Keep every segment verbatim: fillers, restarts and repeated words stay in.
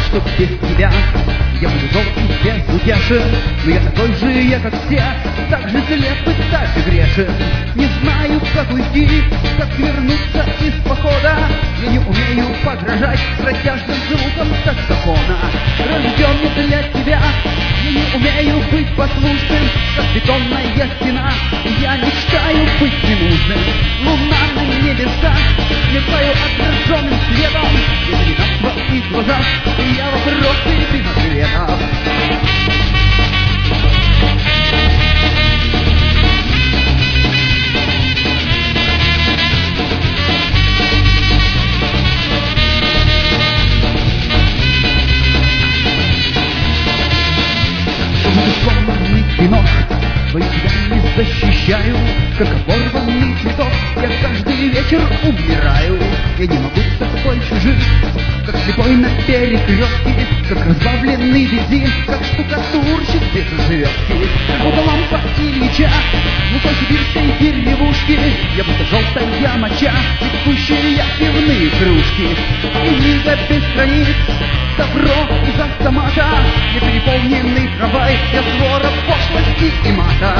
что без тебя я буду зол и безутешен. Но я такой же, я как все, так же слеп и так же грешен. Не знаю, как уйти, как вернуться из похода. Я не умею подражать протяжным звукам саксофона. Рожден не для тебя, я не умею быть послушным, как бетонная стена. Я мечтаю быть ненужным. Луна на небесах, мерцаю отраженным светом. Если на твоих глазах я вопросы без ответов. Сломанный клинок, свою себя не защищаю, как оборванный цветок, я каждый вечер умираю. Я не могу с тобой жить, как слепой на перекрестке, как разбавленный бензин, как штукатурщик без живетки, как будто лампа Ильича в глухой сибирской деревушке. Я будто желтая моча, текущие пивные кружки. Книга без страниц, добро из автомата, я переполненный трамвай, я свора пошлости и мата.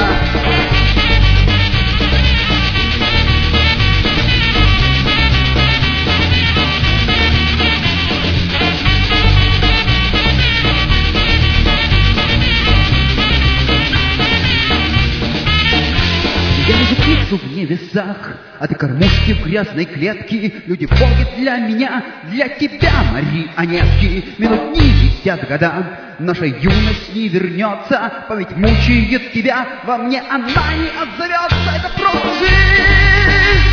Я вижу птицу в небесах, а ты кормушки в грязной клетке. Люди боги для меня, для тебя марионетки. Минут не летят года, наша юность не вернется. Память мучает тебя, во мне она не отзовется. Это просто жизнь.